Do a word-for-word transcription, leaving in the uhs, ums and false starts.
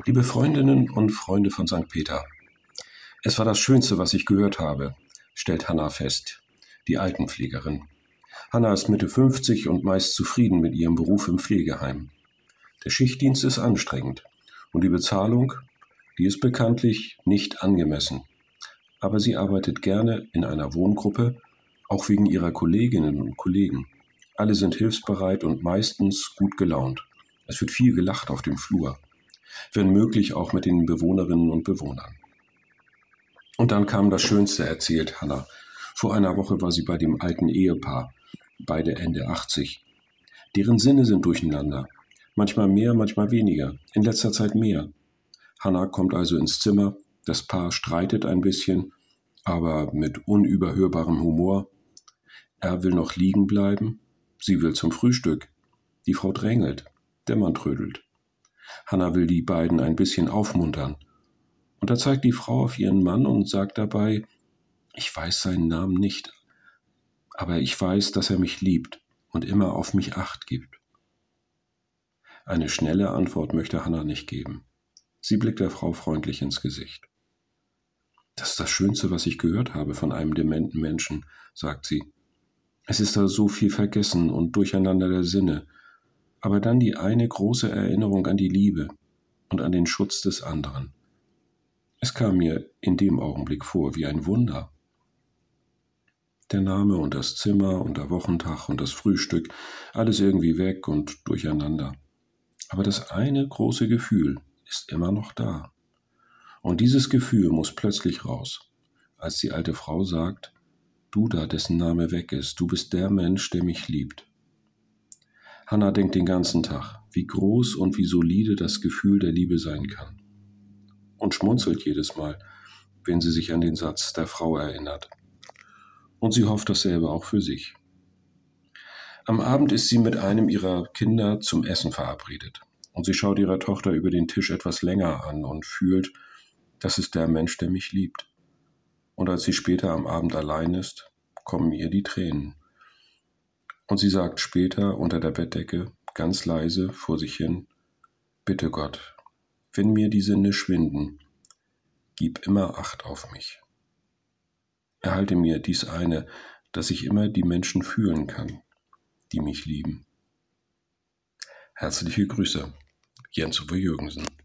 Liebe Freundinnen und Freunde von Sankt Peter, es war das Schönste, was ich gehört habe, stellt Hanna fest, die Altenpflegerin. Hanna ist Mitte fünfzig und meist zufrieden mit ihrem Beruf im Pflegeheim. Der Schichtdienst ist anstrengend und die Bezahlung, die ist bekanntlich nicht angemessen. Aber sie arbeitet gerne in einer Wohngruppe, auch wegen ihrer Kolleginnen und Kollegen. Alle sind hilfsbereit und meistens gut gelaunt. Es wird viel gelacht auf dem Flur, wenn möglich auch mit den Bewohnerinnen und Bewohnern. Und dann kam das Schönste, erzählt Hanna. Vor einer Woche war sie bei dem alten Ehepaar, beide Ende achtzig. Deren Sinne sind durcheinander. Manchmal mehr, manchmal weniger. In letzter Zeit mehr. Hanna kommt also ins Zimmer. Das Paar streitet ein bisschen, aber mit unüberhörbarem Humor. Er will noch liegen bleiben. Sie will zum Frühstück. Die Frau drängelt. Der Mann trödelt. Hanna will die beiden ein bisschen aufmuntern. Und da zeigt die Frau auf ihren Mann und sagt dabei, ich weiß seinen Namen nicht, aber ich weiß, dass er mich liebt und immer auf mich Acht gibt. Eine schnelle Antwort möchte Hanna nicht geben. Sie blickt der Frau freundlich ins Gesicht. Das ist das Schönste, was ich gehört habe von einem dementen Menschen, sagt sie. Es ist da so viel vergessen und Durcheinander der Sinne, aber dann die eine große Erinnerung an die Liebe und an den Schutz des anderen. Es kam mir in dem Augenblick vor wie ein Wunder. Der Name und das Zimmer und der Wochentag und das Frühstück, alles irgendwie weg und durcheinander. Aber das eine große Gefühl ist immer noch da. Und dieses Gefühl muss plötzlich raus, als die alte Frau sagt, du da, dessen Name weg ist, du bist der Mensch, der mich liebt. Hanna denkt den ganzen Tag, wie groß und wie solide das Gefühl der Liebe sein kann. Und schmunzelt jedes Mal, wenn sie sich an den Satz der Frau erinnert. Und sie hofft dasselbe auch für sich. Am Abend ist sie mit einem ihrer Kinder zum Essen verabredet. Und sie schaut ihrer Tochter über den Tisch etwas länger an und fühlt, das ist der Mensch, der mich liebt. Und als sie später am Abend allein ist, kommen ihr die Tränen. Und sie sagt später unter der Bettdecke, ganz leise vor sich hin, bitte Gott, wenn mir die Sinne schwinden, gib immer Acht auf mich. Erhalte mir dies eine, dass ich immer die Menschen fühlen kann, die mich lieben. Herzliche Grüße, Jens Uwe Jürgensen.